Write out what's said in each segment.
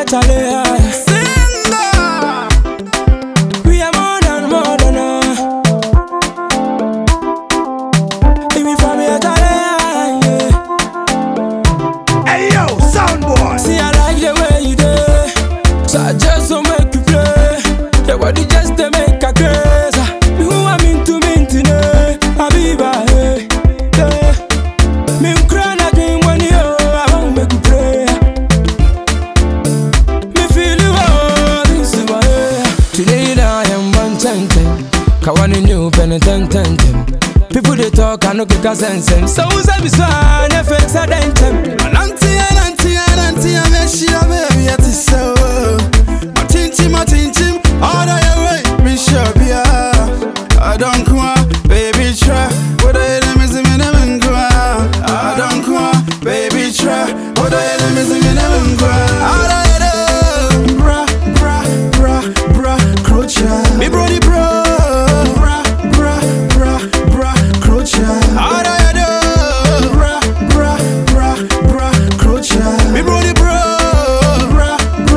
a Charlie. We are more than If we from here, Charlie. Hey yo, sound boy. See, I like the way you do, so I just don't make you play. Your body just to make a crazy. Who I'm into today, Habiba, hey, yeah. Me cry na dream when you, I won't make you pray. Me feel you all this way. Today I am 110. Kawani new penitent. People they talk, I no kick a sense. So who's a biswan, if it's a dentem. Auntie, I make sure baby at the so. Matinchim, all the way, me sure be I don't come, baby try. What the hell is me never go? I don't come, baby try. What the hell is me never go? I don't bra, crocha. Me brody bro, bra, crocha. I don't bra, crocha. Me brody bro, bra,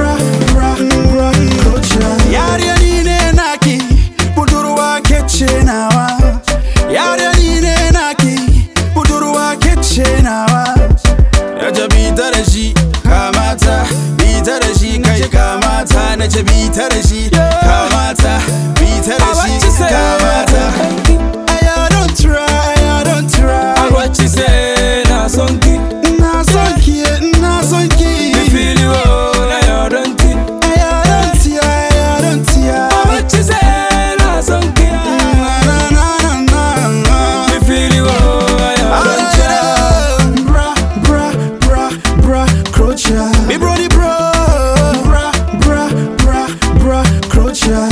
crocha. Yari anine naki, budurwa keche nawa. Yari anine naki, budurwa keche nawa. Yaja bita da shi kamata, bita da shi kai kamata. Nace bita da shi kamata, bita da shi kamata. I don't try. And what you say, na sonki. Na sonki. Me feel you all, I don't think. I don't tear. What you say, na sonki. Me feel you all, I don't think. Bra, crocha. Me brody bro, bra, crocha.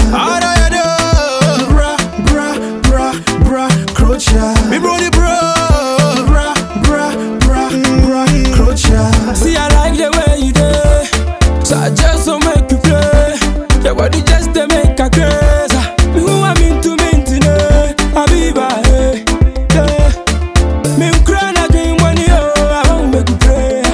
Bra, crocha. Me brody bro, bra, crocha. See, I like the way you do, so I just don't make you play. Your body just to make a crazy. Who I'm into today, Habiba, hey, yeah. Me cry na dream when you, I won't make you pray.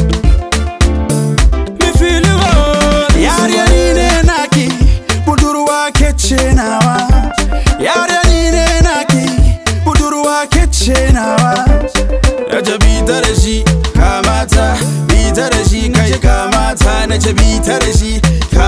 Me feel you all. Yari anine naki, budurwa keche nawa. Yari anine naki, budurwa keche nawa. Yaja bita da shi kamata, bita da shi kai kamata. Nace bita da shi